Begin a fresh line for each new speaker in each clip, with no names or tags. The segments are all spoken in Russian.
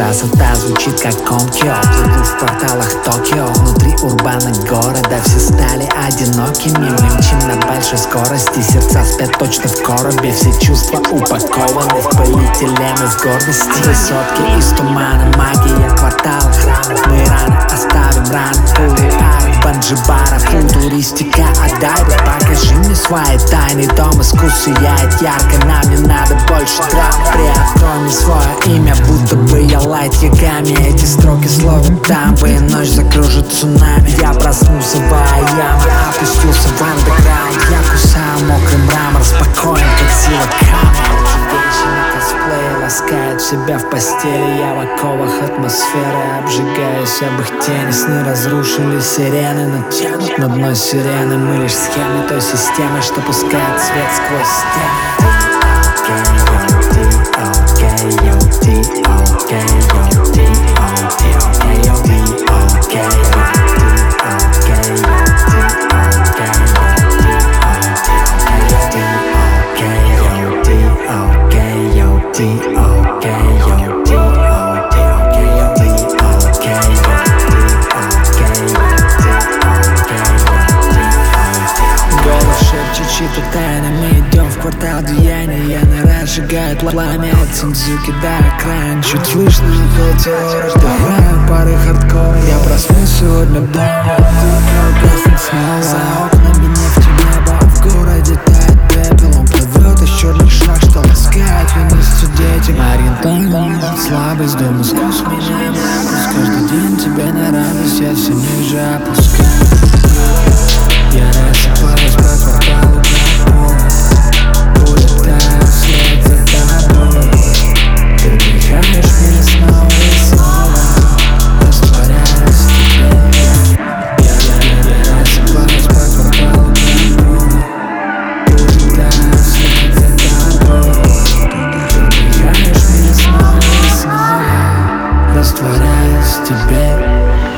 Красота звучит как Конкио. Плыву в кварталах Токио. Внутри урбанных города все стали одинокими. Мы мчим на большой скорости, сердца спят точно в коробе. Все чувства упакованы в полиэтилен из гордости. Высотки из тумана, магия квартала. Мы рано оставим раны. Пулуары, банджи-бара, футуристика. Отдай, покажи мне свои тайны. Дом искусств сияет ярко, нам не надо больше драм. Приоткрой мне свое имя, будто бы я Лайт Ягами. Эти строки словно дамбы, и ночь закружит цунами. Я проснулся в Айяме, опустился в андеграунд. Я кусаю мокрый мрамор, спокоен, как сила камня. Женщины косплея ласкают себя в постели. Я в оковах атмосферы, обжигаюсь об их тени. Сны разрушили сирены, натянут на дно сирены. Мы лишь схемы той системы, что пускает свет сквозь стены. Чьи-то тайны, мы идем в квартал деяния. Нора сжигает пламя от Синдзюки до окраин. Чуть слышно около террора, вдыхаю пары хардкора. Я проснулся сегодня дома, гаснет снова. За окнами нефть и небо, в городе тает пепел. Он плывет из черных шаг, что ласкает вместе детям. Ориентальный, слабость, дом искусств меня напуск. Каждый день тебе на радость, я все ниже опускаю. Я рассыпаюсь по кварталу. Улетаю вслед за тобой. Ты вдыхаешь меня снова и снова. Растворяюсь в тебе. Я рассыпаюсь по кварталу. Улетаю вслед за тобой. Ты вдыхаешь меня снова и снова. Растворяюсь в тебе.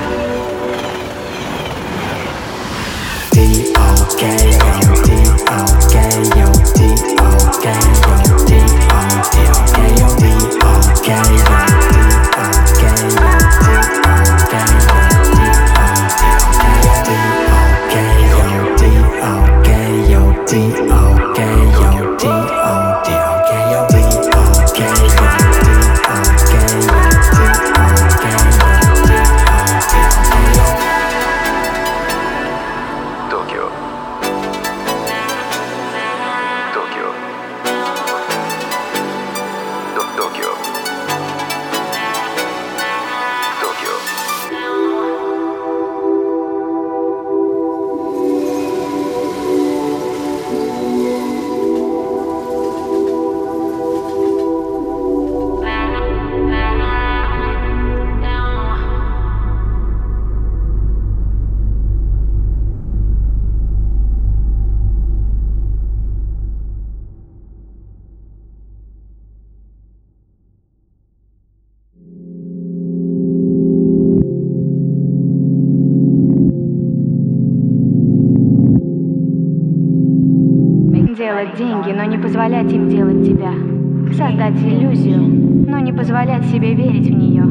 Делать деньги, но не позволять им делать тебя. Создать иллюзию, но не позволять себе верить в нее.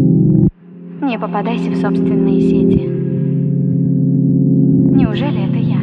Не попадайся в собственные сети. Неужели это я?